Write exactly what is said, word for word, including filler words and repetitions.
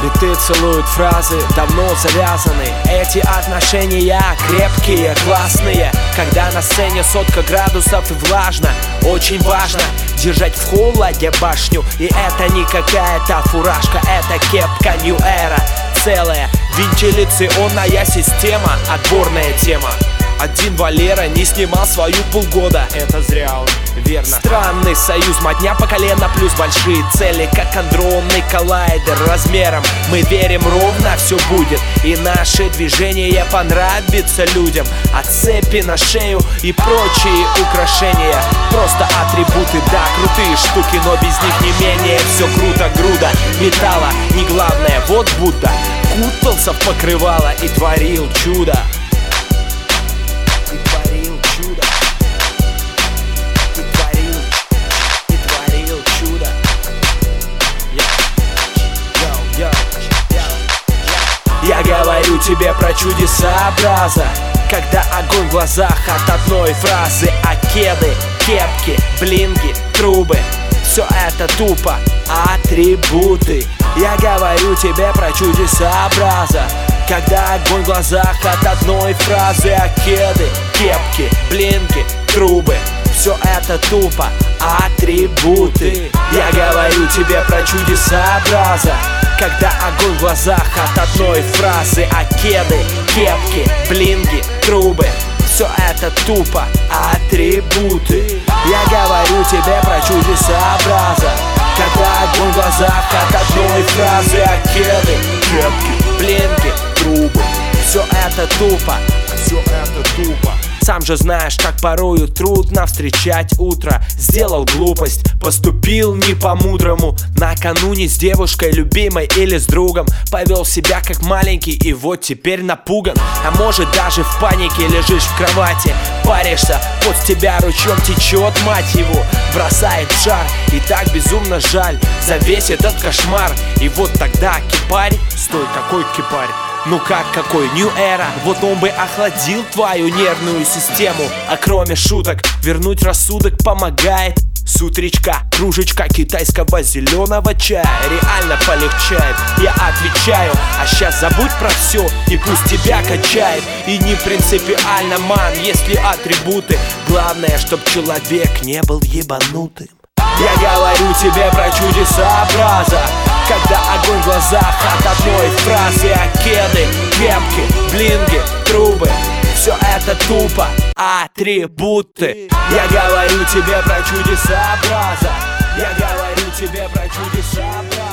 Биты целуют фразы, давно завязаны. Эти отношения крепкие, классные. Когда на сцене сотка градусов и влажно. Очень важно держать в холоде башню. И это не какая-то фуражка, это кепка New Era. Целая вентиляционная система, отборная тема. Один Валера не снимал свою полгода. Это зря он, верно. Странный союз, модня по колено, плюс большие цели, как андронный коллайдер размером. Мы верим, ровно все будет, и наше движение понравится людям. От цепи на шею и прочие украшения просто атрибуты, да, крутые штуки, но без них не менее все круто. Груда металла, не главное, вот Будда кутался в покрывало и творил чудо. Я говорю тебе про чудеса образа, когда огонь в глазах от одной фразы. А кеды, кепки, блинги, трубы — все это тупо атрибуты. Я говорю тебе про чудеса образа, когда огонь в глазах от одной фразы. А кеды, кепки, блинги, трубы — все это тупо атрибуты. Я говорю тебе про чудеса образа, когда огонь в глазах от одной фразы. А кеды, кепки, блинги, трубы — все это тупо атрибуты. Я говорю тебе про чудеса образа, когда огонь в глазах от одной фразы. А кеды, кепки, блинги, трубы — все это тупо, все это тупо. Сам же знаешь, как порою трудно встречать утро. Сделал глупость, поступил не по-мудрому. Накануне с девушкой любимой или с другом повел себя как маленький, и вот теперь напуган. А может даже в панике лежишь в кровати, паришься, под тебя ручьем течет, мать его, бросает в жар. И так безумно жаль за весь этот кошмар. И вот тогда кипарь, стой, какой кипарь? Ну как какой? New Era. Вот он бы охладил твою нервную систему. А кроме шуток, вернуть рассудок помогает с утречка кружечка китайского зеленого чая. Реально полегчает, я отвечаю. А щас забудь про все и пусть тебя качает. И не принципиально, ман, если атрибуты. Главное, чтоб человек не был ебанутым. Я говорю тебе про чудеса образа, когда огонь в глазах от одной фразы. А кеды, кепки, блинги, трубы — все это тупо атрибуты. Я говорю тебе про чудеса образа, я говорю тебе про чудеса образа.